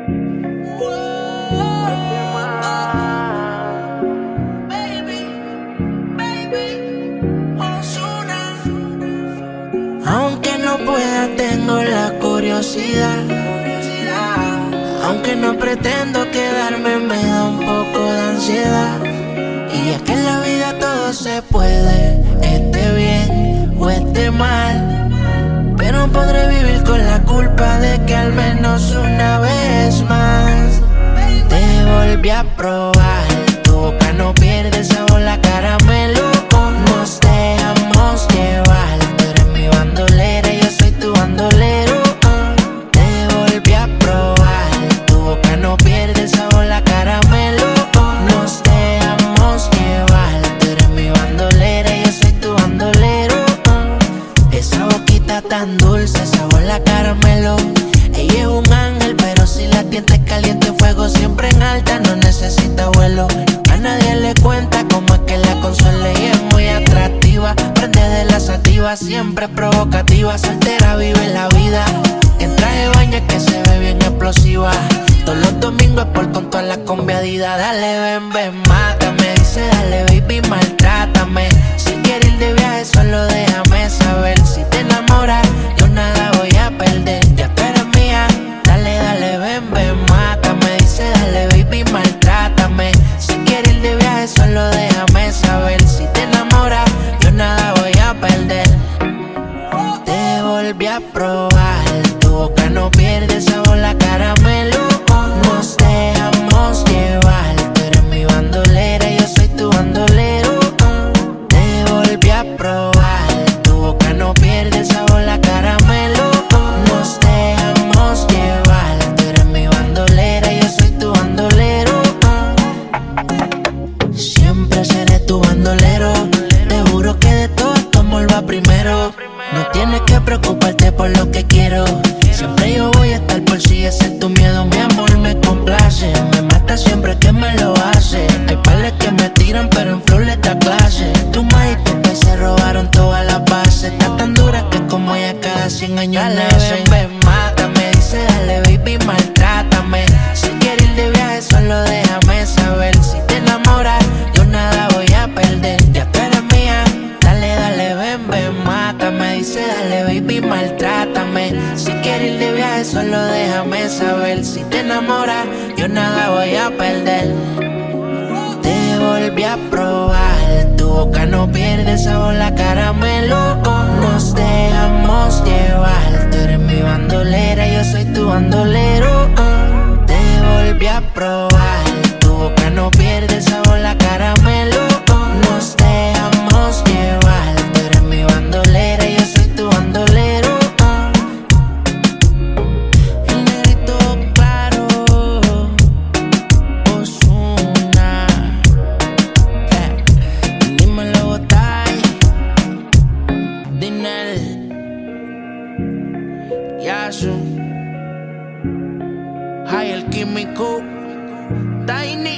Aunque no pueda, tengo la curiosidad. Aunque no pretendo quedarme, me da un poco de ansiedad. Y es que en la vida todo se puede, esté bien o esté mal. Pero podré vivir con la culpa de que al menos una vez más te volví a probar. Tu boca no pierde sabor, la caramelo. Nos dejamos llevar. Tú eres mi bandolera, yo soy tu bandolero. Te volví a probar. Tu boca no pierde sabor, la caramelo. Nos dejamos llevar. Tú eres mi bandolera, yo soy tu bandolero. Esa boquita tan dulce, sabor la caramelo. Ella es un ángel, pero si la tientes caliente, fuego siempre en alta, no necesita vuelo. A nadie le cuenta cómo es que la consuela y es muy atractiva. Prende de la sativa, siempre provocativa. Soltera vive la vida, en traje de baño es que se ve bien explosiva. Todos los domingos es por con todas las conviadidas. Dale, ven, ven, mátame. Dice, dale, baby, maltrátame. Si quieres ir de viaje, solo déjame saber. Si te enamoras, yo nada voy a perder. Ya tú eres mía. Dale, dale, ven, ven, mátame. Dice, dale, baby, maltrátame. Si quieres ir de viaje, solo déjame saber. Si te enamoras, yo nada voy a perder. Te volví a probar. Tu boca no pierde sabor, la caramelo. Nos dejamos llevar. Tú eres mi bandolera, yo soy tu bandolero. Te volví a probar. Tu boca no pierde sabor, la caramelo. Nos dejamos llevar. Tú eres mi bandolera, yo soy tu bandolero. Siempre seré tu bandolero. Te juro que de todo tu amor va primero. No tienes que preocuparte por lo que quiero. Siempre yo voy a estar por si ese es tu miedo. Mi amor me complace. Me mata siempre que me lo hace. Hay pales que me tiran pero en flow le da clase. Tu maíz y tu pez se robaron todas las bases. Está tan dura que como ella cada 100 años nace. Ven, ven, mátame. Dice dale baby, maltrátame. Si quieres ir de viaje solo déjame saber. Si te enamoras yo nada voy a perder. Ya tú eres mía. Dale, dale, ven, ven, mátame. Dice dale baby, maltrátame. Si quieres ir de viaje solo déjame saber. Si te enamoras yo nada voy a perder. Te volví a probar. Tu boca no pierde sabor, la caramelo. Nos dejamos llevar. Tú eres mi bandolera, yo soy tu bandolero. Te volví a probar. Tu boca no pierde sabor, la caramelo. Nos dejamos llevar. Tú eres mi bandolera, yo soy tu bandolero. El negrito claro, Ozuna. Dímelo, Botay, Dinel, Yasu, Hay el químico, Tiny.